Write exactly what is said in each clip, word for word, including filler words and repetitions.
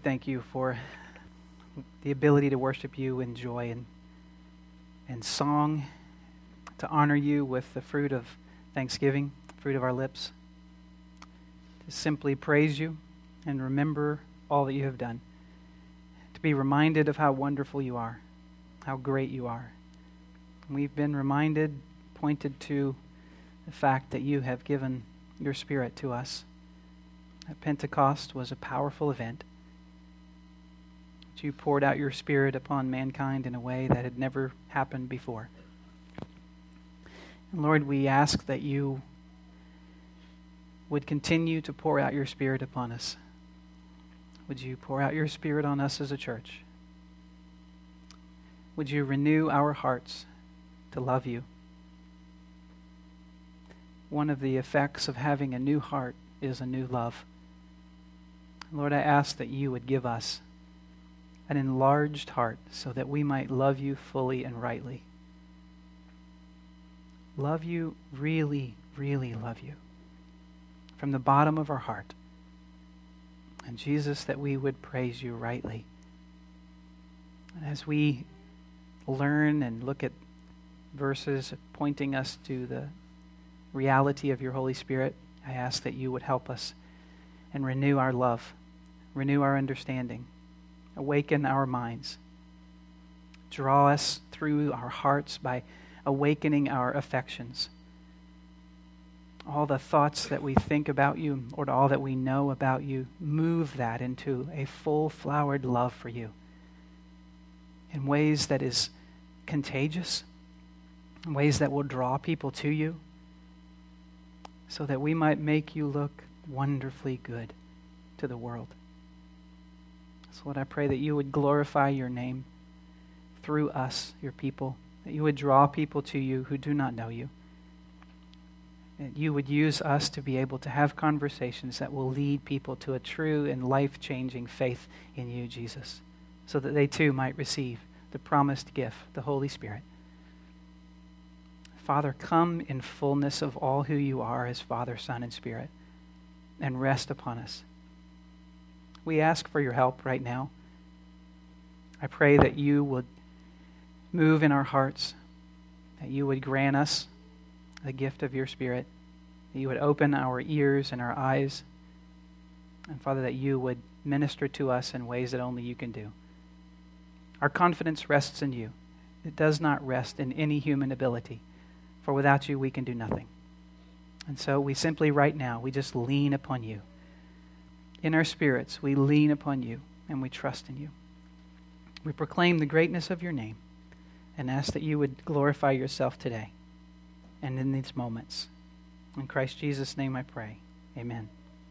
thank you for the ability to worship you in joy and, and song, to honor you with the fruit of thanksgiving, fruit of our lips, to simply praise you and remember all that you have done, to be reminded of how wonderful you are, how great you are. We've been reminded, pointed to the fact that you have given your Spirit to us. At Pentecost was a powerful event. You poured out your Spirit upon mankind in a way that had never happened before. And Lord, we ask that you would continue to pour out your Spirit upon us. Would you pour out your Spirit on us as a church? Would you renew our hearts to love you? One of the effects of having a new heart is a new love. Lord, I ask that you would give us an enlarged heart so that we might love you fully and rightly. Love you, really, really love you from the bottom of our heart. And Jesus, that we would praise you rightly. And as we learn and look at verses pointing us to the reality of your Holy Spirit, I ask that you would help us and renew our love, renew our understanding, awaken our minds, draw us through our hearts by awakening our affections. All the thoughts that we think about you, or all that we know about you, move that into a full-flowered love for you in ways that is contagious, in ways that will draw people to you, so that we might make you look wonderfully good to the world. So Lord, I pray that you would glorify your name through us, your people, that you would draw people to you who do not know you, that you would use us to be able to have conversations that will lead people to a true and life-changing faith in you, Jesus, so that they too might receive the promised gift, the Holy Spirit. Father, come in fullness of all who you are as Father, Son, and Spirit, and rest upon us. We ask for your help right now. I pray that you would move in our hearts, that you would grant us the gift of your Spirit, that you would open our ears and our eyes, and Father, that you would minister to us in ways that only you can do. Our confidence rests in you. It does not rest in any human ability, for without you we can do nothing. And so we simply right now, we just lean upon you. In our spirits, we lean upon you and we trust in you. We proclaim the greatness of your name and ask that you would glorify yourself today and in these moments. In Christ Jesus' name I pray. Amen.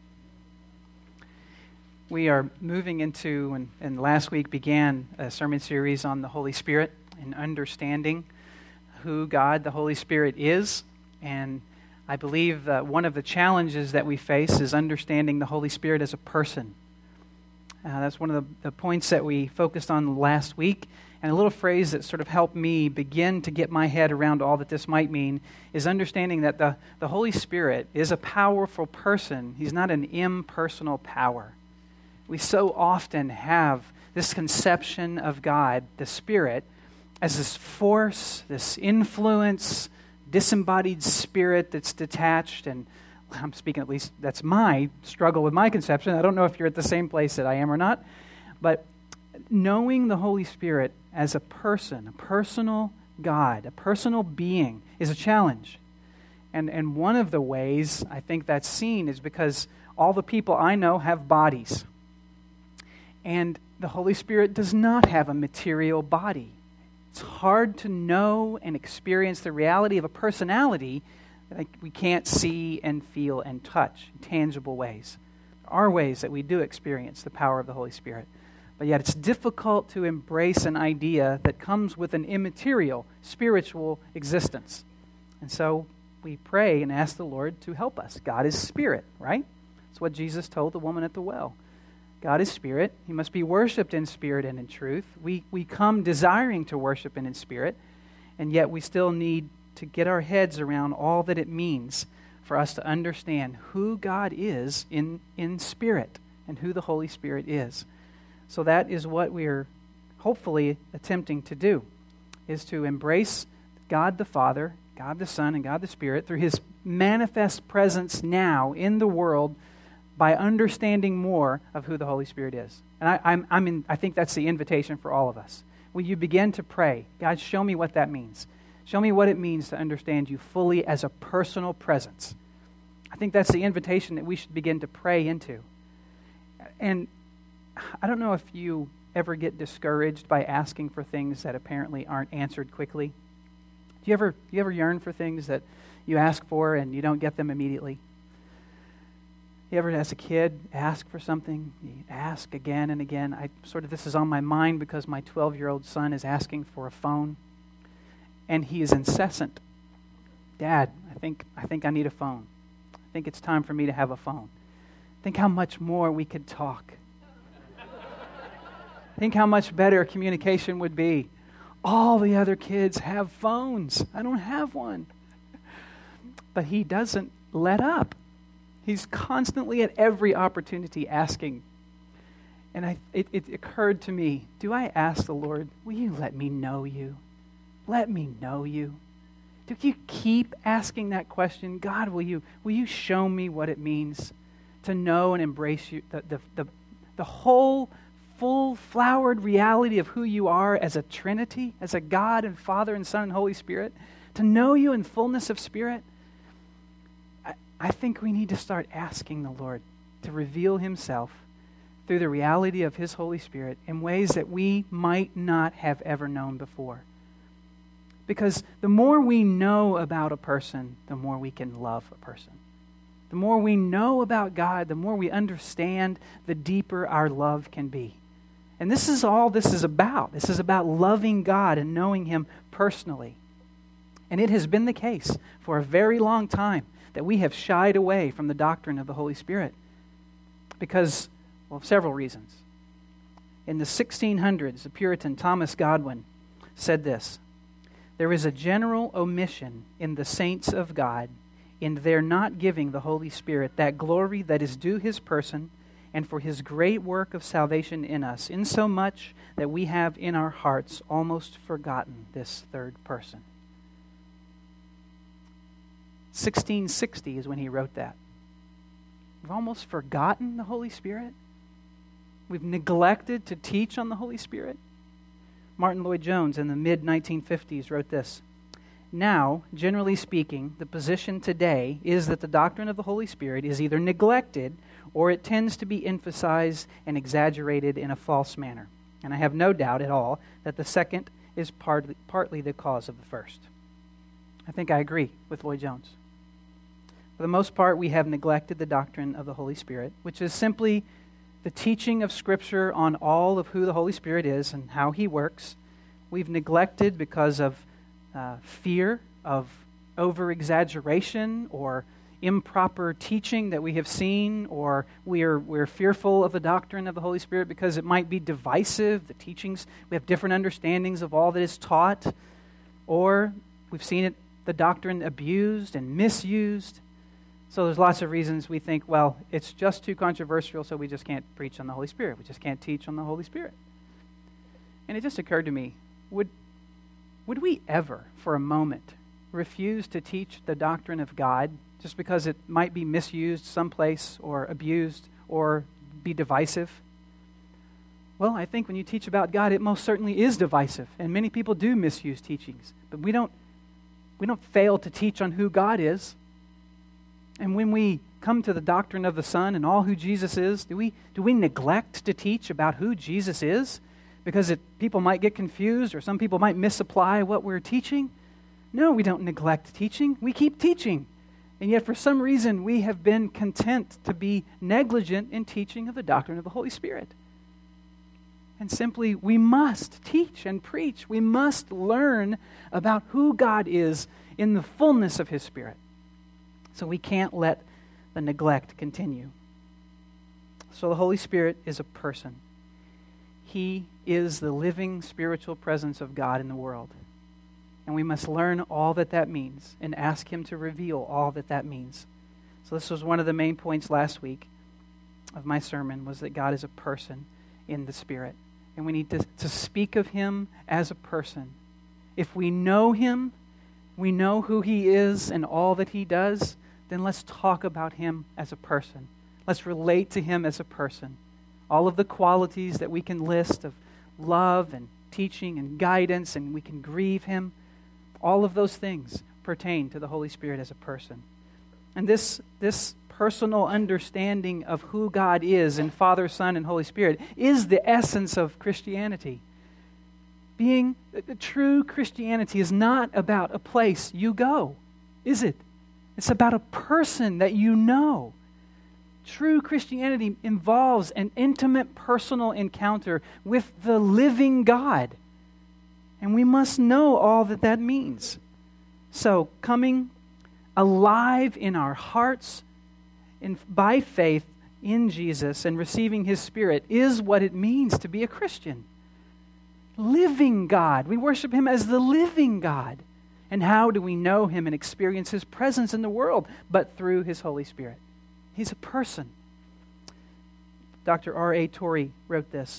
We are moving into, and, and last week began a sermon series on the Holy Spirit and understanding who God, the Holy Spirit, is. And I believe that one of the challenges that we face is understanding the Holy Spirit as a person. Uh, that's one of the, the points that we focused on last week. And a little phrase that sort of helped me begin to get my head around all that this might mean is understanding that the, the Holy Spirit is a powerful person. He's not an impersonal power. We so often have this conception of God, the Spirit, as this force, this influence, disembodied spirit that's detached, and I'm speaking, at least that's my struggle with my conception. I don't know if you're at the same place that I am or not, but knowing the Holy Spirit as a person, a personal God, a personal being, is a challenge. And and one of the ways I think that's seen is because all the people I know have bodies, and the Holy Spirit does not have a material body. It's hard to know and experience the reality of a personality that we can't see and feel and touch in tangible ways. There are ways that we do experience the power of the Holy Spirit, but yet it's difficult to embrace an idea that comes with an immaterial, spiritual existence. And so we pray and ask the Lord to help us. God is spirit, right? That's what Jesus told the woman at the well. God is spirit. He must be worshipped in spirit and in truth. We we come desiring to worship him in spirit, and yet we still need to get our heads around all that it means for us to understand who God is in, in spirit and who the Holy Spirit is. So that is what we are hopefully attempting to do, is to embrace God the Father, God the Son, and God the Spirit through His manifest presence now in the world by understanding more of who the Holy Spirit is. And I, I'm, I'm in, I think that's the invitation for all of us. Will you begin to pray, God, show me what that means. Show me what it means to understand you fully as a personal presence. I think that's the invitation that we should begin to pray into. And I don't know if you ever get discouraged by asking for things that apparently aren't answered quickly. Do you ever, do you ever yearn for things that you ask for and you don't get them immediately? You ever, as a kid, ask for something? You ask again and again. I sort of, this is on my mind because my twelve-year-old son is asking for a phone, and he is incessant. Dad, I think I think I need a phone. I think it's time for me to have a phone. Think how much more we could talk. Think how much better communication would be. All the other kids have phones. I don't have one. But he doesn't let up. He's constantly at every opportunity asking. And I, it, it occurred to me, do I ask the Lord, will you let me know you? Let me know you. Do you keep asking that question? God, will you, will you show me what it means to know and embrace you, the, the, the, the whole full-flowered reality of who you are as a Trinity, as a God and Father and Son and Holy Spirit? To know you in fullness of Spirit? I think we need to start asking the Lord to reveal Himself through the reality of His Holy Spirit in ways that we might not have ever known before. Because the more we know about a person, the more we can love a person. The more we know about God, the more we understand, the deeper our love can be. And this is all this is about. This is about loving God and knowing Him personally. And it has been the case for a very long time that we have shied away from the doctrine of the Holy Spirit because, well, several reasons. In the sixteen hundreds, the Puritan Thomas Godwin said this: "There is a general omission in the saints of God in their not giving the Holy Spirit that glory that is due His person and for His great work of salvation in us, insomuch that we have in our hearts almost forgotten this third person." sixteen sixty is when he wrote that. We've almost forgotten the Holy Spirit. We've neglected to teach on the Holy Spirit. Martin Lloyd-Jones in the mid nineteen fifties wrote this: "Now, generally speaking, the position today is that the doctrine of the Holy Spirit is either neglected or it tends to be emphasized and exaggerated in a false manner. And I have no doubt at all that the second is partly, partly the cause of the first." I think I agree with Lloyd-Jones. For the most part, we have neglected the doctrine of the Holy Spirit, which is simply the teaching of Scripture on all of who the Holy Spirit is and how He works. We've neglected because of uh, fear, of over-exaggeration, or improper teaching that we have seen, or we are, we're fearful of the doctrine of the Holy Spirit because it might be divisive. The teachings, we have different understandings of all that is taught, or we've seen it, the doctrine abused and misused. So there's lots of reasons we think, well, it's just too controversial, so we just can't preach on the Holy Spirit. We just can't teach on the Holy Spirit. And it just occurred to me, would, would we ever, for a moment, refuse to teach the doctrine of God just because it might be misused someplace or abused or be divisive? Well, I think when you teach about God, it most certainly is divisive, and many people do misuse teachings. But we don't we don't fail to teach on who God is. And when we come to the doctrine of the Son and all who Jesus is, do we do we neglect to teach about who Jesus is because it, people might get confused or some people might misapply what we're teaching? No, we don't neglect teaching. We keep teaching. And yet for some reason we have been content to be negligent in teaching of the doctrine of the Holy Spirit. And simply, we must teach and preach. We must learn about who God is in the fullness of His Spirit. So we can't let the neglect continue. So the Holy Spirit is a person. He is the living spiritual presence of God in the world. And we must learn all that that means and ask Him to reveal all that that means. So this was one of the main points last week of my sermon, was that God is a person. in the Spirit. And we need to, to speak of him as a person. If we know him, we know who he is and all that he does, then let's talk about him as a person. Let's relate to him as a person. All of the qualities that we can list of love and teaching and guidance, and we can grieve him, all of those things pertain to the Holy Spirit as a person. And this, this personal understanding of who God is in Father, Son, and Holy Spirit is the essence of Christianity. Being the true Christianity is not about a place you go, is it? It's about a person that you know. True Christianity involves an intimate personal encounter with the living God. And we must know all that that means. So, coming alive in our hearts in, by faith in Jesus and receiving his Spirit is what it means to be a Christian. Living God. We worship him as the living God. And how do we know him and experience his presence in the world? But through his Holy Spirit. He's a person. Doctor R A Torrey wrote this.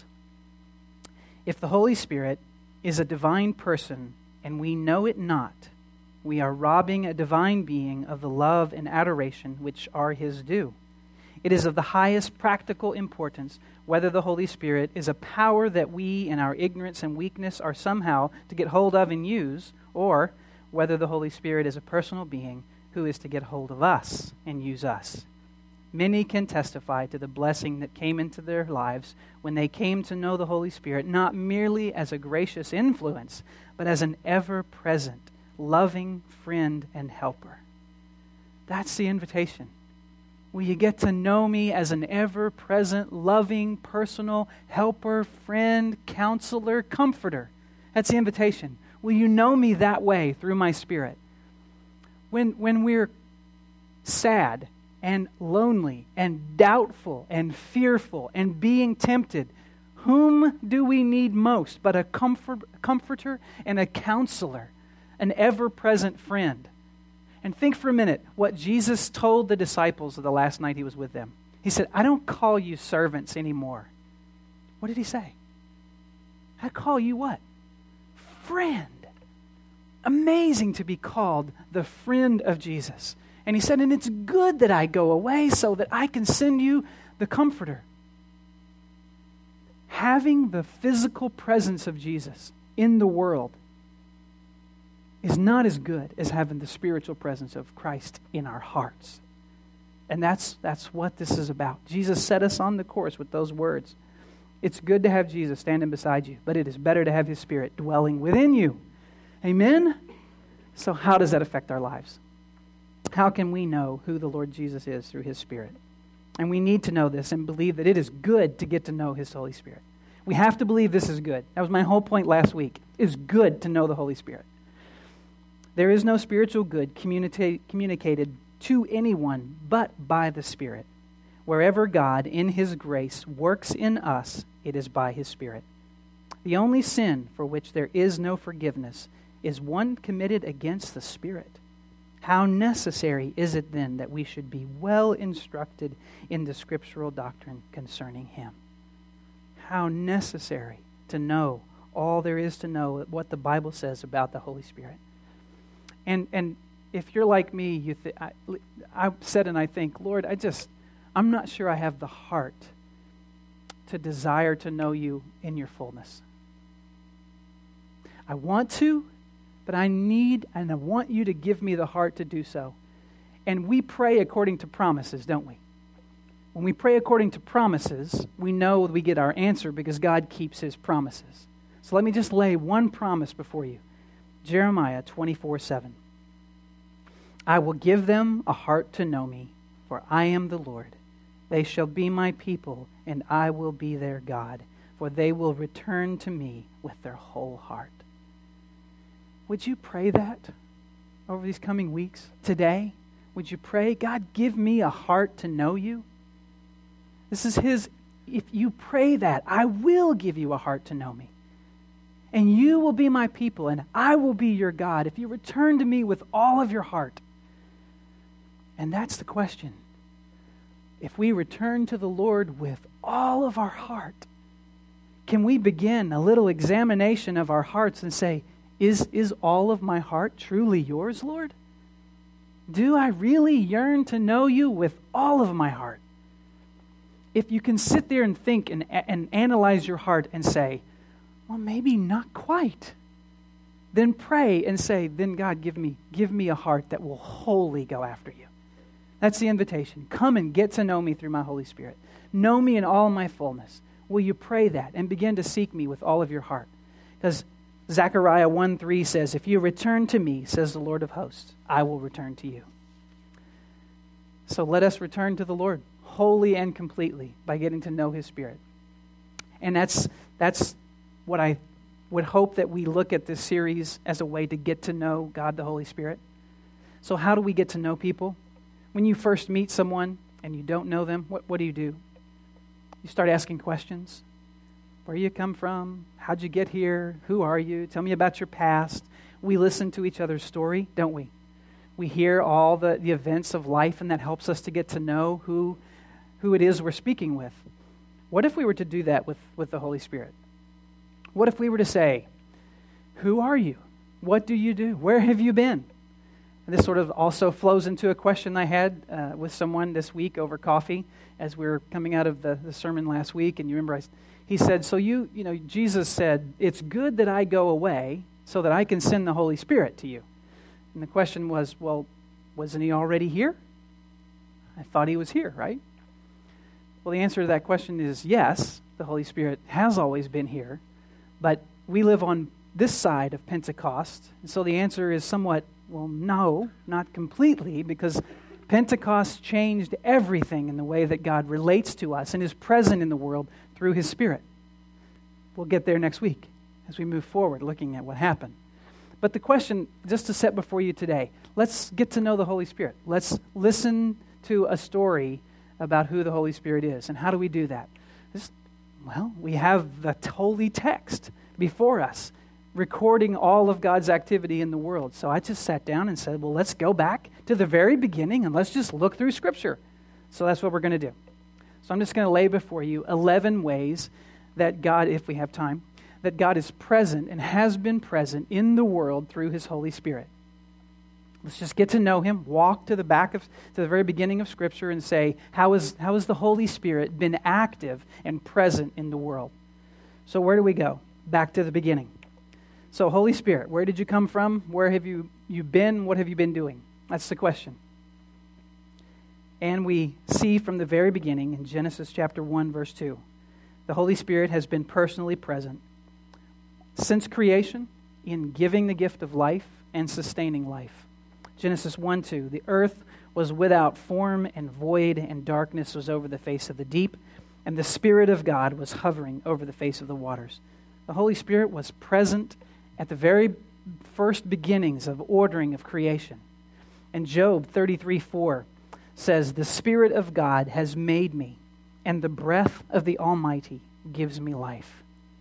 If the Holy Spirit is a divine person and we know it not, we are robbing a divine being of the love and adoration which are his due. It is of the highest practical importance whether the Holy Spirit is a power that we in our ignorance and weakness are somehow to get hold of and use, or whether the Holy Spirit is a personal being who is to get hold of us and use us. Many can testify to the blessing that came into their lives when they came to know the Holy Spirit, not merely as a gracious influence, but as an ever-present, loving friend and helper. That's the invitation. Will you get to know me as an ever-present, loving, personal helper, friend, counselor, comforter? That's the invitation. Will you know me that way through my Spirit? When, when we're sad and lonely and doubtful and fearful and being tempted, whom do we need most but a comfort, comforter and a counselor, an ever-present friend? And think for a minute what Jesus told the disciples the last night he was with them. He said, I don't call you servants anymore. What did he say? I call you what? Friend. Amazing to be called the friend of Jesus. And he said, and it's good that I go away so that I can send you the Comforter. Having the physical presence of Jesus in the world is not as good as having the spiritual presence of Christ in our hearts. And that's, that's what this is about. Jesus set us on the course with those words. It's good to have Jesus standing beside you, but it is better to have his Spirit dwelling within you. Amen? So how does that affect our lives? How can we know who the Lord Jesus is through his Spirit? And we need to know this and believe that it is good to get to know his Holy Spirit. We have to believe this is good. That was my whole point last week. It's good to know the Holy Spirit. There is no spiritual good communicate, communicated to anyone but by the Spirit. Wherever God, in his grace, works in us, it is by his Spirit. The only sin for which there is no forgiveness is one committed against the Spirit. How necessary is it then that we should be well instructed in the scriptural doctrine concerning him? How necessary to know all there is to know what the Bible says about the Holy Spirit. And and if you're like me, you th- I, I've said and I think, Lord, I just, I'm not sure I have the heart to desire to know you in your fullness. I want to, but I need and I want you to give me the heart to do so. And we pray according to promises, don't we? When we pray according to promises, we know we get our answer because God keeps his promises. So let me just lay one promise before you. Jeremiah twenty-four seven. I will give them a heart to know me, for I am the Lord. They shall be my people, and I will be their God, for they will return to me with their whole heart. Would you pray that over these coming weeks? Today, would you pray, God, give me a heart to know you? This is his, if you pray that, I will give you a heart to know me. And you will be my people, and I will be your God if you return to me with all of your heart. And that's the question. If we return to the Lord with all of our heart, can we begin a little examination of our hearts and say, is, is all of my heart truly yours, Lord? Do I really yearn to know you with all of my heart? If you can sit there and think and, and analyze your heart and say, well, maybe not quite, then pray and say, then God, give me, give me a heart that will wholly go after you. That's the invitation. Come and get to know me through my Holy Spirit. Know me in all my fullness. Will you pray that and begin to seek me with all of your heart? Because Zechariah one three says, if you return to me, says the Lord of hosts, I will return to you. So let us return to the Lord wholly and completely by getting to know his Spirit. And that's that's what I would hope that we look at this series as a way to get to know God the Holy Spirit. So how do we get to know people? When you first meet someone and you don't know them, what, what do you do? You start asking questions. Where you come from? How'd you get here? Who are you? Tell me about your past. We listen to each other's story, don't we? We hear all the, the events of life, and that helps us to get to know who, who it is we're speaking with. What if we were to do that with, with the Holy Spirit? What if we were to say, who are you? What do you do? Where have you been? And this sort of also flows into a question I had uh, with someone this week over coffee as we were coming out of the, the sermon last week. And you remember I, he said, so you, you know, Jesus said, it's good that I go away so that I can send the Holy Spirit to you. And the question was, well, wasn't he already here? I thought he was here, right? Well, the answer to that question is yes, the Holy Spirit has always been here, but we live on this side of Pentecost. And so the answer is somewhat, well, no, not completely, because Pentecost changed everything in the way that God relates to us and is present in the world through his Spirit. We'll get there next week as we move forward looking at what happened. But the question, just to set before you today, let's get to know the Holy Spirit. Let's listen to a story about who the Holy Spirit is. And how do we do that? Just, well, we have the holy text before us, recording all of God's activity in the world. So I just sat down and said, well, let's go back to the very beginning and let's just look through Scripture. So that's what we're going to do. So I'm just going to lay before you eleven ways that God, if we have time, that God is present and has been present in the world through his Holy Spirit. Let's just get to know him, walk to the back of, to the very beginning of Scripture and say, how is, how has the Holy Spirit been active and present in the world? So where do we go? Back to the beginning. So Holy Spirit, where did you come from? Where have you, you been? What have you been doing? That's the question. And we see from the very beginning in Genesis chapter one, verse two, the Holy Spirit has been personally present since creation in giving the gift of life and sustaining life. Genesis one two, the earth was without form and void, and darkness was over the face of the deep, and the Spirit of God was hovering over the face of the waters. The Holy Spirit was present at the very first beginnings of ordering of creation. And Job thirty-three four says, the Spirit of God has made me, and the breath of the Almighty gives me life.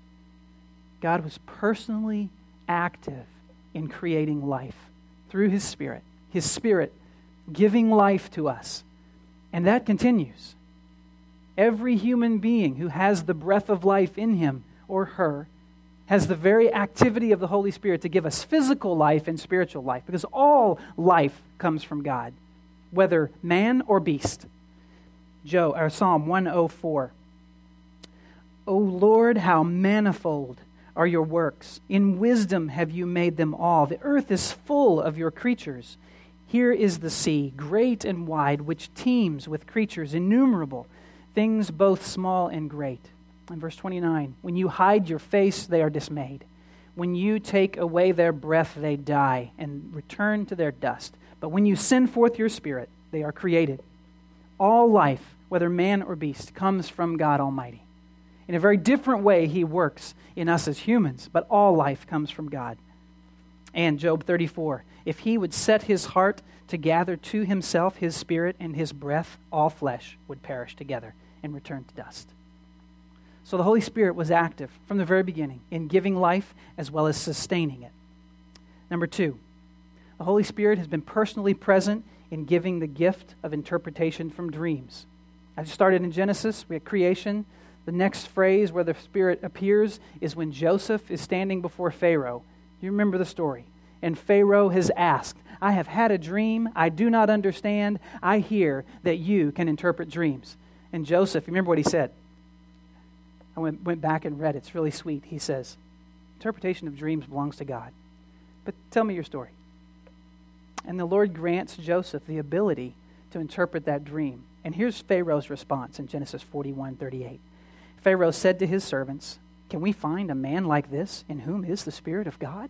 God was personally active in creating life through his Spirit. His Spirit giving life to us. And that continues. Every human being who has the breath of life in him or her has the very activity of the Holy Spirit to give us physical life and spiritual life, because all life comes from God, whether man or beast. Joe, or Psalm one oh four. O Lord, how manifold are your works. In wisdom have you made them all. The earth is full of your creatures. Here is the sea, great and wide, which teems with creatures innumerable, things both small and great. In verse twenty-nine, when you hide your face, they are dismayed. When you take away their breath, they die and return to their dust. But when you send forth your Spirit, they are created. All life, whether man or beast, comes from God Almighty. In a very different way, he works in us as humans, but all life comes from God. And Job thirty-four, if he would set his heart to gather to himself his Spirit and his breath, all flesh would perish together and return to dust. So the Holy Spirit was active from the very beginning in giving life as well as sustaining it. Number two, the Holy Spirit has been personally present in giving the gift of interpretation from dreams. I started in Genesis. We had creation. The next phrase where the Spirit appears is when Joseph is standing before Pharaoh. You remember the story. And Pharaoh has asked, I have had a dream. I do not understand. I hear that you can interpret dreams. And Joseph, remember what he said? I went, went back and read it. It's really sweet. He says, interpretation of dreams belongs to God. But tell me your story. And the Lord grants Joseph the ability to interpret that dream. And here's Pharaoh's response in Genesis forty-one thirty-eight. Pharaoh said to his servants, can we find a man like this in whom is the Spirit of God?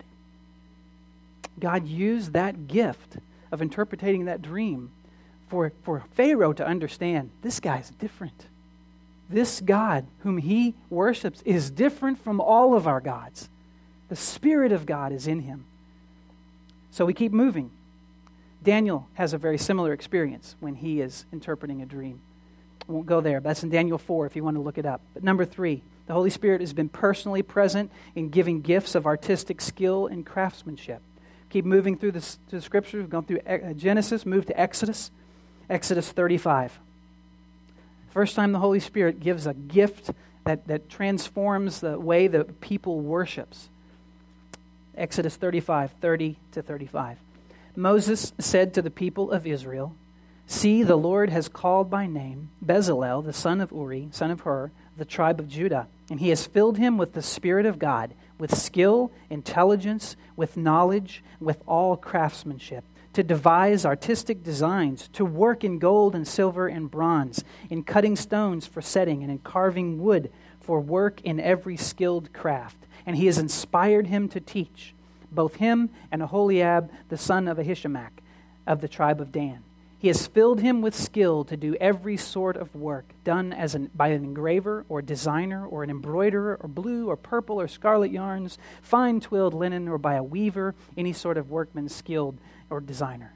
God used that gift of interpreting that dream for, for Pharaoh to understand, this guy's different. This God whom he worships is different from all of our gods. The Spirit of God is in him. So we keep moving. Daniel has a very similar experience when he is interpreting a dream. I won't go there, but that's in Daniel four if you want to look it up. But number three, the Holy Spirit has been personally present in giving gifts of artistic skill and craftsmanship. Keep moving through the, through the Scriptures. We've gone through Genesis, move to Exodus. Exodus thirty-five. First time the Holy Spirit gives a gift that, that transforms the way the people worships. Exodus thirty-five, thirty to thirty-five. Moses said to the people of Israel, see, the Lord has called by name Bezalel, the son of Uri, son of Hur, the tribe of Judah, and he has filled him with the Spirit of God, with skill, intelligence, with knowledge, with all craftsmanship, to devise artistic designs, to work in gold and silver and bronze, in cutting stones for setting, and in carving wood for work in every skilled craft. And he has inspired him to teach, both him and Aholiab, the son of Ahishamach, of the tribe of Dan. He has filled him with skill to do every sort of work done as an, by an engraver or designer or an embroiderer or blue or purple or scarlet yarns, fine twilled linen, or by a weaver, any sort of workman skilled or designer.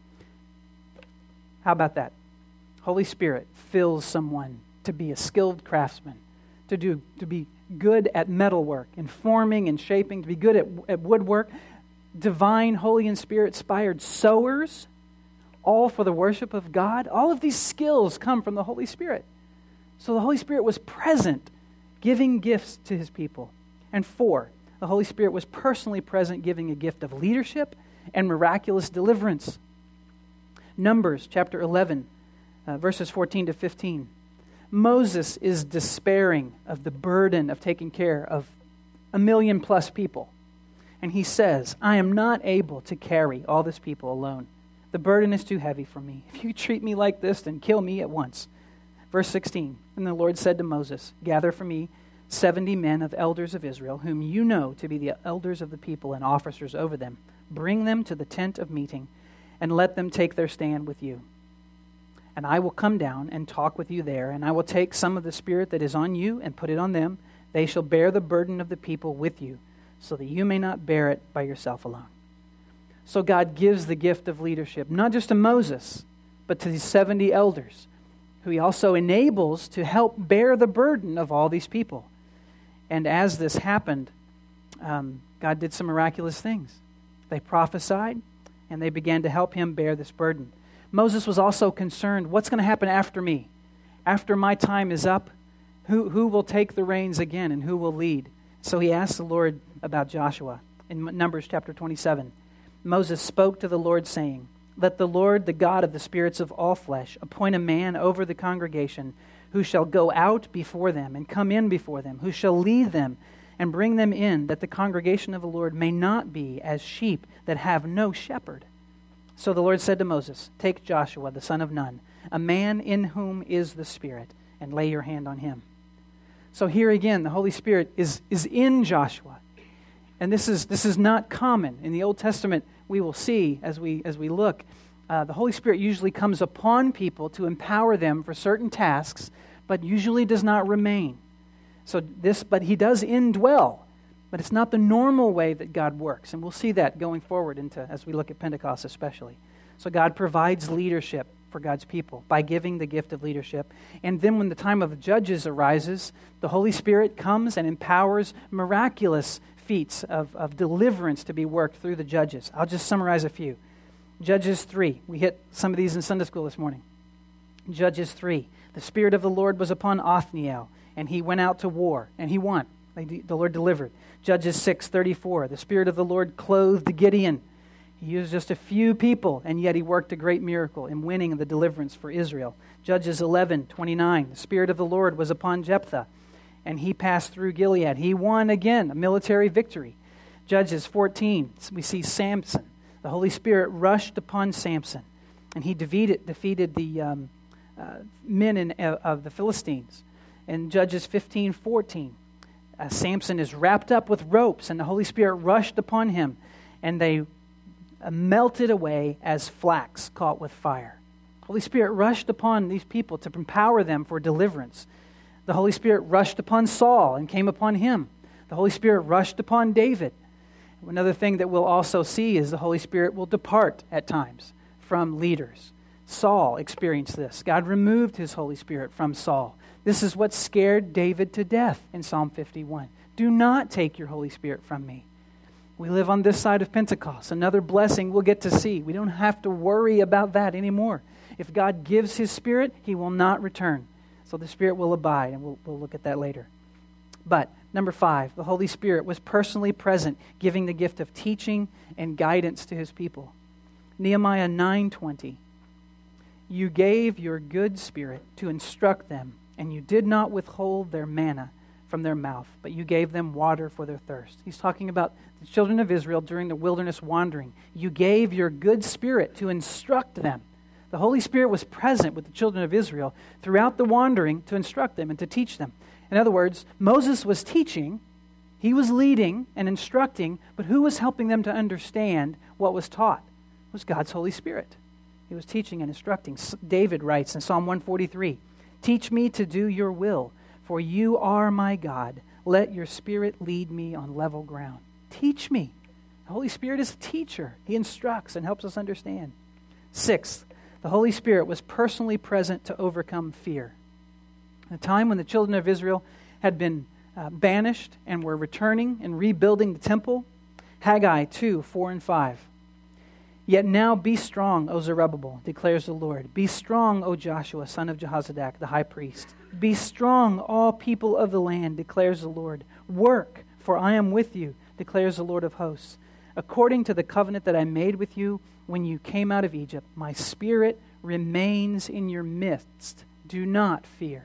How about that? Holy Spirit fills someone to be a skilled craftsman, to do to be good at metalwork and forming and shaping, to be good at, at woodwork, divine, Holy and Spirit-inspired sewers, all for the worship of God. All of these skills come from the Holy Spirit. So the Holy Spirit was present, giving gifts to his people. And four, the Holy Spirit was personally present, giving a gift of leadership and miraculous deliverance. Numbers chapter eleven, uh, verses fourteen to fifteen. Moses is despairing of the burden of taking care of a million plus people. And he says, I am not able to carry all this people alone. The burden is too heavy for me. If you treat me like this, then kill me at once. Verse sixteen, and the Lord said to Moses, gather for me seventy men of elders of Israel, whom you know to be the elders of the people and officers over them. Bring them to the tent of meeting, and let them take their stand with you. And I will come down and talk with you there, and I will take some of the Spirit that is on you and put it on them. They shall bear the burden of the people with you, so that you may not bear it by yourself alone. So God gives the gift of leadership, not just to Moses, but to these seventy elders, who he also enables to help bear the burden of all these people. And as this happened, um, God did some miraculous things. They prophesied, and they began to help him bear this burden. Moses was also concerned, what's going to happen after me? After my time is up, who, who will take the reins again and who will lead? So he asked the Lord about Joshua in Numbers chapter twenty-seven. Moses spoke to the Lord, saying, let the Lord, the God of the spirits of all flesh, appoint a man over the congregation who shall go out before them and come in before them, who shall lead them and bring them in, that the congregation of the Lord may not be as sheep that have no shepherd. So the Lord said to Moses, take Joshua, the son of Nun, a man in whom is the Spirit, and lay your hand on him. So here again, the Holy Spirit is, is in Joshua. And this is this is not common. In the Old Testament, we will see as we as we look, uh, the Holy Spirit usually comes upon people to empower them for certain tasks, but usually does not remain. So this, but he does indwell. But it's not the normal way that God works. And we'll see that going forward into as we look at Pentecost especially. So God provides leadership for God's people by giving the gift of leadership. And then when the time of the judges arises, the Holy Spirit comes and empowers miraculous feats of, of deliverance to be worked through the judges. I'll just summarize a few. Judges three. We hit some of these in Sunday school this morning. Judges three. The Spirit of the Lord was upon Othniel, and he went out to war, and he won. The Lord delivered. Judges six thirty-four, the Spirit of the Lord clothed Gideon. He used just a few people, and yet he worked a great miracle in winning the deliverance for Israel. Judges eleven twenty-nine, the Spirit of the Lord was upon Jephthah, and he passed through Gilead. He won again, a military victory. Judges fourteen, we see Samson. The Holy Spirit rushed upon Samson, and he defeated, defeated the um, uh, men in, uh, of the Philistines. In Judges fifteen fourteen, uh, Samson is wrapped up with ropes, and the Holy Spirit rushed upon him, and they uh, melted away as flax caught with fire. Holy Spirit rushed upon these people to empower them for deliverance. The Holy Spirit rushed upon Saul and came upon him. The Holy Spirit rushed upon David. Another thing that we'll also see is the Holy Spirit will depart at times from leaders. Saul experienced this. God removed his Holy Spirit from Saul. This is what scared David to death in Psalm fifty-one. Do not take your Holy Spirit from me. We live on this side of Pentecost. Another blessing we'll get to see. We don't have to worry about that anymore. If God gives his Spirit, he will not return. So the Spirit will abide, and we'll, we'll look at that later. But, number five, the Holy Spirit was personally present, giving the gift of teaching and guidance to his people. Nehemiah nine twenty, you gave your good Spirit to instruct them, and you did not withhold their manna from their mouth, but you gave them water for their thirst. He's talking about the children of Israel during the wilderness wandering. You gave your good Spirit to instruct them. The Holy Spirit was present with the children of Israel throughout the wandering to instruct them and to teach them. In other words, Moses was teaching, he was leading and instructing, but who was helping them to understand what was taught? It was God's Holy Spirit. He was teaching and instructing. David writes in Psalm one forty-three, teach me to do your will, for you are my God. Let your Spirit lead me on level ground. Teach me. The Holy Spirit is a teacher. He instructs and helps us understand. Sixth, the Holy Spirit was personally present to overcome fear. At a time when the children of Israel had been uh, banished and were returning and rebuilding the temple, Haggai two, four and five. Yet now be strong, O Zerubbabel, declares the Lord. Be strong, O Joshua, son of Jehozadak, the high priest. Be strong, all people of the land, declares the Lord. Work, for I am with you, declares the Lord of hosts. According to the covenant that I made with you when you came out of Egypt, my Spirit remains in your midst. Do not fear.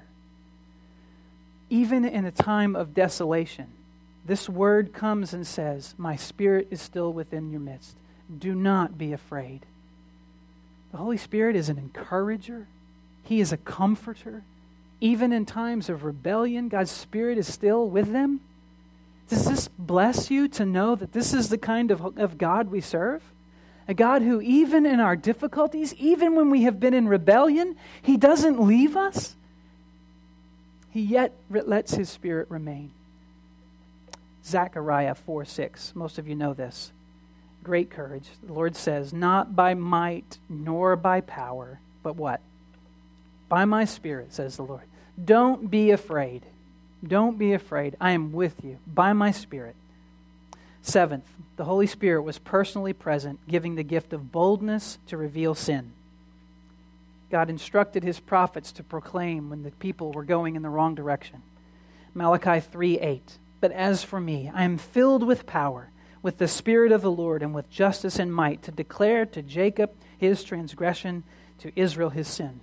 Even in a time of desolation, this word comes and says, my Spirit is still within your midst. Do not be afraid. The Holy Spirit is an encourager. He is a comforter. Even in times of rebellion, God's Spirit is still with them. Does this bless you to know that this is the kind of, of God we serve? A God who even in our difficulties, even when we have been in rebellion, He doesn't leave us. He yet lets His Spirit remain. Zechariah four six, most of you know this. Great courage. The Lord says, not by might nor by power, but what? By my Spirit, says the Lord. Don't be afraid. Don't be afraid. I am with you by my Spirit. Seventh, the Holy Spirit was personally present, giving the gift of boldness to reveal sin. God instructed His prophets to proclaim when the people were going in the wrong direction. Malachi three eight. But as for me, I am filled with power, with the Spirit of the Lord, and with justice and might, to declare to Jacob his transgression, to Israel his sin.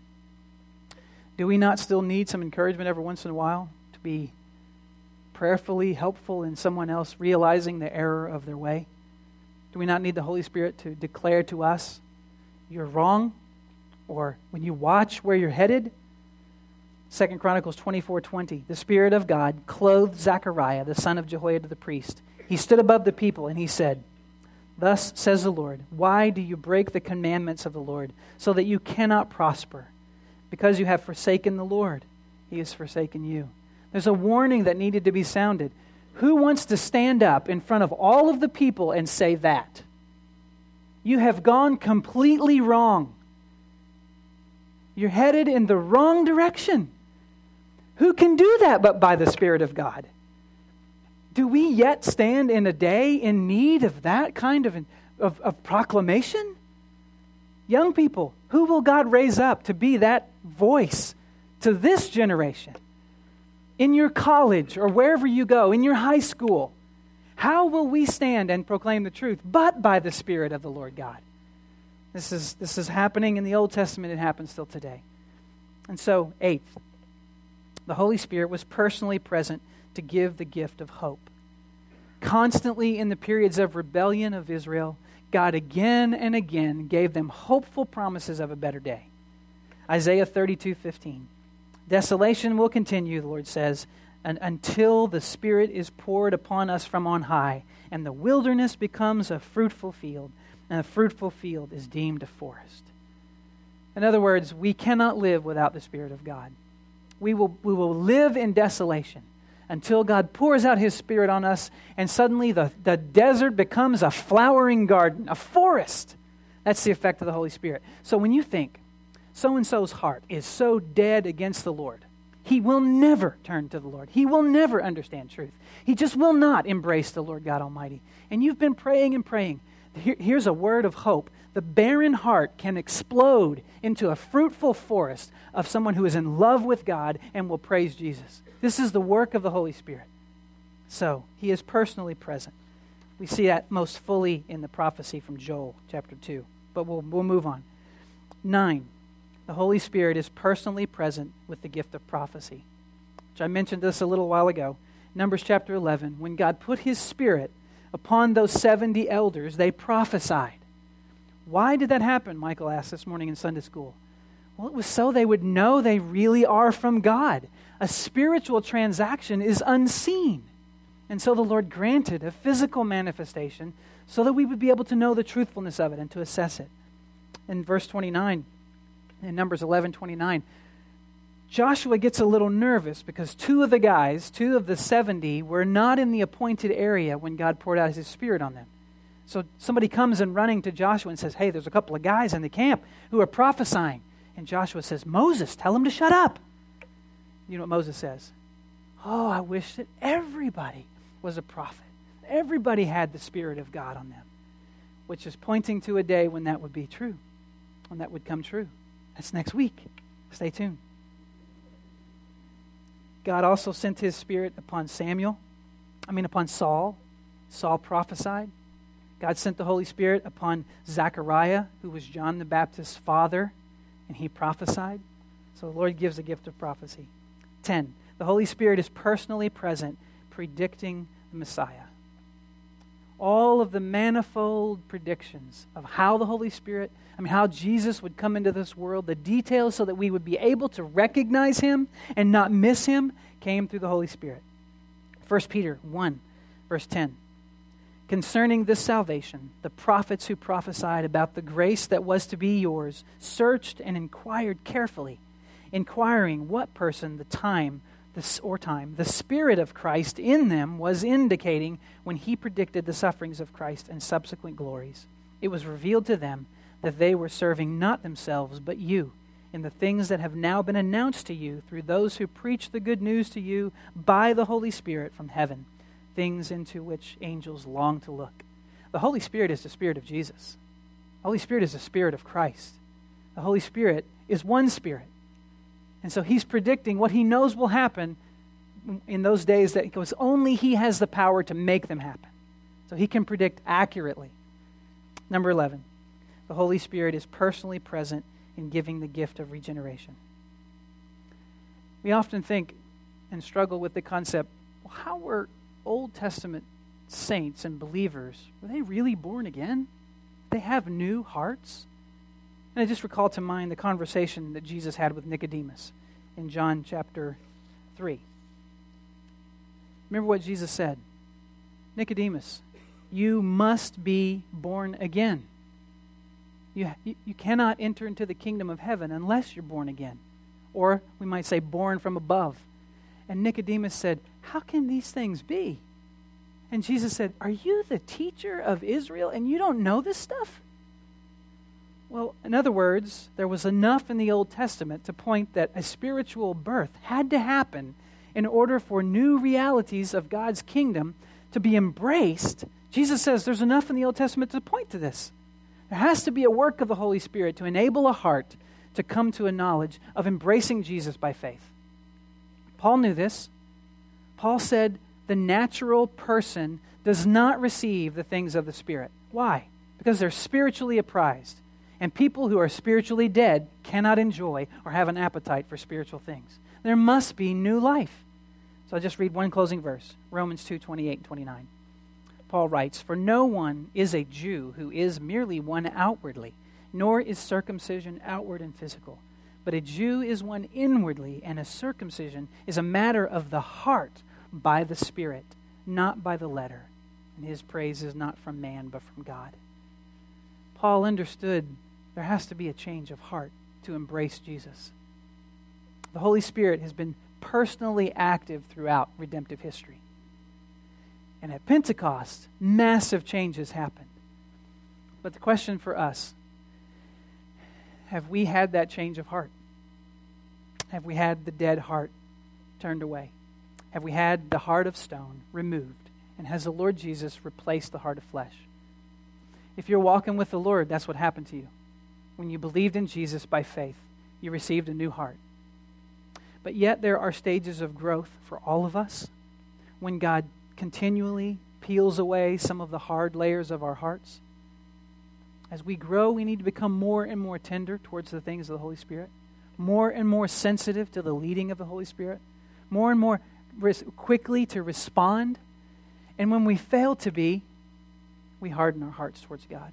Do we not still need some encouragement every once in a while to be prayerfully helpful in someone else realizing the error of their way? Do we not need the Holy Spirit to declare to us, you're wrong? Or when you watch where you're headed? Second Chronicles twenty-four twenty. The Spirit of God clothed Zechariah, the son of Jehoiada the priest. He stood above the people and he said, thus says the Lord, why do you break the commandments of the Lord so that you cannot prosper? Because you have forsaken the Lord, He has forsaken you. There's a warning that needed to be sounded. Who wants to stand up in front of all of the people and say that? You have gone completely wrong. You're headed in the wrong direction. Who can do that but by the Spirit of God? Do we yet stand in a day in need of that kind of, of, of proclamation? Young people, who will God raise up to be that voice to this generation? in your college or wherever you go, in your high school, how will we stand and proclaim the truth but by the Spirit of the Lord God? This is, this is happening in the Old Testament. It happens still today. And so, eighth, the Holy Spirit was personally present to give the gift of hope. Constantly in the periods of rebellion of Israel, God again and again gave them hopeful promises of a better day. Isaiah thirty-two fifteen. Desolation will continue, the Lord says, and until the Spirit is poured upon us from on high, and the wilderness becomes a fruitful field, and a fruitful field is deemed a forest. In other words, we cannot live without the Spirit of God. We will, we will live in desolation until God pours out His Spirit on us, and suddenly the, the desert becomes a flowering garden, a forest. That's the effect of the Holy Spirit. So when you think, so-and-so's heart is so dead against the Lord, he will never turn to the Lord. He will never understand truth. He just will not embrace the Lord God Almighty. And you've been praying and praying. Here, here's a word of hope. The barren heart can explode into a fruitful forest of someone who is in love with God and will praise Jesus. This is the work of the Holy Spirit. So, He is personally present. We see that most fully in the prophecy from Joel chapter two. But we'll, we'll move on. Nine. The Holy Spirit is personally present with the gift of prophecy, which I mentioned this a little while ago. Numbers chapter eleven, when God put His Spirit upon those seventy elders, they prophesied. Why did that happen? Michael asked this morning in Sunday school. Well, it was so they would know they really are from God. A spiritual transaction is unseen. And so the Lord granted a physical manifestation so that we would be able to know the truthfulness of it and to assess it. In verse twenty-nine, in Numbers eleven twenty-nine, Joshua gets a little nervous because two of the guys, two of the seventy, were not in the appointed area when God poured out His Spirit on them. So somebody comes and running to Joshua and says, hey, there's a couple of guys in the camp who are prophesying. And Joshua says, Moses, tell them to shut up. You know what Moses says? Oh, I wish that everybody was a prophet. Everybody had the Spirit of God on them, which is pointing to a day when that would be true, when that would come true. That's next week. Stay tuned. God also sent His Spirit upon Samuel. I mean, upon Saul. Saul prophesied. God sent the Holy Spirit upon Zechariah, who was John the Baptist's father, and he prophesied. So the Lord gives the gift of prophecy. Ten, the Holy Spirit is personally present, predicting the Messiah. All of the manifold predictions of how the Holy Spirit, I mean, how Jesus would come into this world, the details so that we would be able to recognize Him and not miss Him, came through the Holy Spirit. First Peter one, verse ten. Concerning this salvation, the prophets who prophesied about the grace that was to be yours searched and inquired carefully, inquiring what person the time this or time the Spirit of Christ in them was indicating when He predicted the sufferings of Christ and subsequent glories. It was revealed to them that they were serving not themselves but you in the things that have now been announced to you through those who preach the good news to you by the Holy Spirit from heaven, things into which angels long to look. The Holy Spirit is the Spirit of Jesus. The Holy Spirit is the Spirit of Christ. The Holy Spirit is one Spirit. And so He's predicting what He knows will happen in those days that because only He has the power to make them happen. So He can predict accurately. Number eleven, the Holy Spirit is personally present in giving the gift of regeneration. We often think and struggle with the concept, well, how were Old Testament saints and believers, were they really born again? They have new hearts? And I just recall to mind the conversation that Jesus had with Nicodemus in John chapter three. Remember what Jesus said. Nicodemus, you must be born again. You, you, you cannot enter into the kingdom of heaven unless you're born again. Or we might say born from above. And Nicodemus said, how can these things be? And Jesus said, are you the teacher of Israel and you don't know this stuff? Well, in other words, there was enough in the Old Testament to point that a spiritual birth had to happen in order for new realities of God's kingdom to be embraced. Jesus says there's enough in the Old Testament to point to this. There has to be a work of the Holy Spirit to enable a heart to come to a knowledge of embracing Jesus by faith. Paul knew this. Paul said the natural person does not receive the things of the Spirit. Why? Because they're spiritually apprised. And people who are spiritually dead cannot enjoy or have an appetite for spiritual things. There must be new life. So I'll just read one closing verse, Romans two, twenty-eight and twenty-nine. Paul writes, "For no one is a Jew who is merely one outwardly, nor is circumcision outward and physical. But a Jew is one inwardly, and a circumcision is a matter of the heart by the Spirit, not by the letter. And his praise is not from man, but from God." Paul understood there has to be a change of heart to embrace Jesus. The Holy Spirit has been personally active throughout redemptive history. And at Pentecost, massive changes happened. But the question for us, have we had that change of heart? Have we had the dead heart turned away? Have we had the heart of stone removed? And has the Lord Jesus replaced the heart of flesh? If you're walking with the Lord, that's what happened to you. When you believed in Jesus by faith, you received a new heart. But yet there are stages of growth for all of us when God continually peels away some of the hard layers of our hearts. As we grow, we need to become more and more tender towards the things of the Holy Spirit, more and more sensitive to the leading of the Holy Spirit, more and more res- quickly to respond. And when we fail to be, we harden our hearts towards God.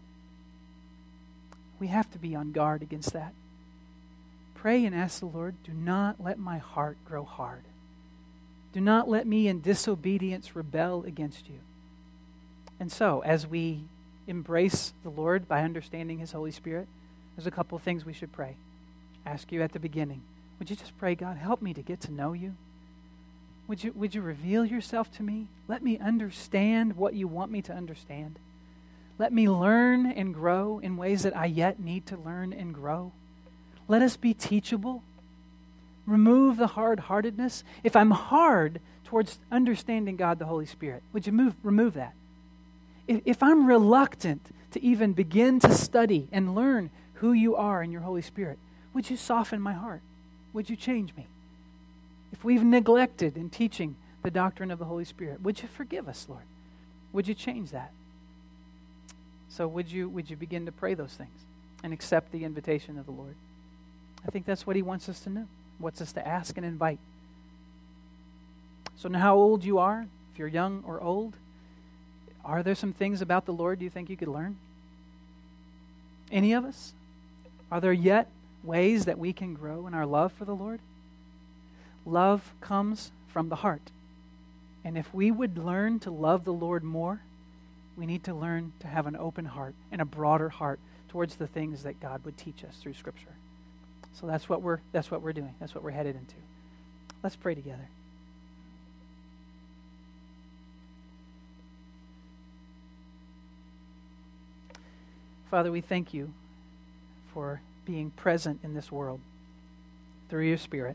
We have to be on guard against that. Pray and ask the Lord, do not let my heart grow hard. Do not let me in disobedience rebel against you. And so, as we embrace the Lord by understanding His Holy Spirit, there's a couple of things we should pray. Ask you at the beginning, would you just pray, God, help me to get to know you? Would you, would you reveal yourself to me? Let me understand what you want me to understand. Let me learn and grow in ways that I yet need to learn and grow. Let us be teachable. Remove the hard-heartedness. If I'm hard towards understanding God the Holy Spirit, would you move, remove that? If, if I'm reluctant to even begin to study and learn who you are in your Holy Spirit, would you soften my heart? Would you change me? If we've neglected in teaching the doctrine of the Holy Spirit, would you forgive us, Lord? Would you change that? So would you would you begin to pray those things and accept the invitation of the Lord? I think that's what He wants us to know. Wants us to ask and invite. So now how old you are, if you're young or old, are there some things about the Lord you think you could learn? Any of us? Are there yet ways that we can grow in our love for the Lord? Love comes from the heart. And if we would learn to love the Lord more, we need to learn to have an open heart and a broader heart towards the things that God would teach us through Scripture. So that's what we're that's what we're doing. That's what we're headed into. Let's pray together. Father, we thank you for being present in this world through your Spirit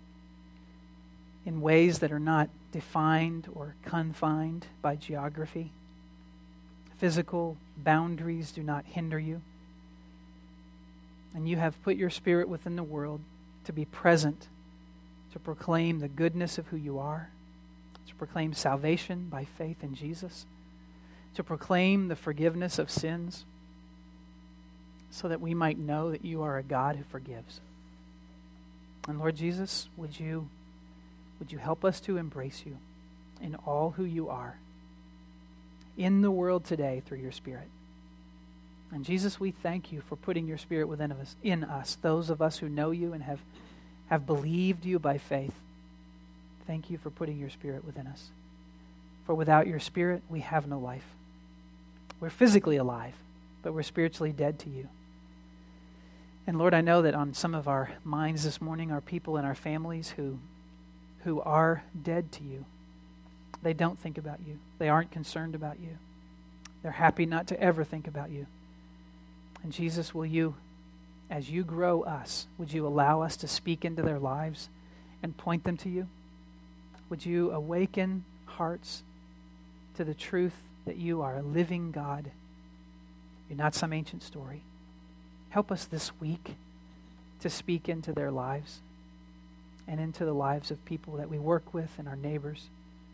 in ways that are not defined or confined by geography. Physical boundaries do not hinder you. And you have put your Spirit within the world to be present, to proclaim the goodness of who you are, to proclaim salvation by faith in Jesus, to proclaim the forgiveness of sins, so that we might know that you are a God who forgives. And Lord Jesus, would you, would you help us to embrace you in all who you are in the world today through your Spirit. And Jesus, we thank you for putting your Spirit within us, in us, those of us who know you and have, have believed you by faith. Thank you for putting your Spirit within us. For without your Spirit, we have no life. We're physically alive, but we're spiritually dead to you. And Lord, I know that on some of our minds this morning are people in our families who, who are dead to you. They don't think about you. They aren't concerned about you. They're happy not to ever think about you. And Jesus, will you, as you grow us, would you allow us to speak into their lives and point them to you? Would you awaken hearts to the truth that you are a living God? You're not some ancient story. Help us this week to speak into their lives and into the lives of people that we work with and our neighbors.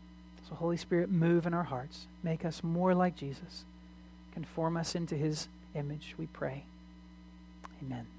So Holy Spirit, move in our hearts. Make us more like Jesus. Conform us into his image, we pray. Amen.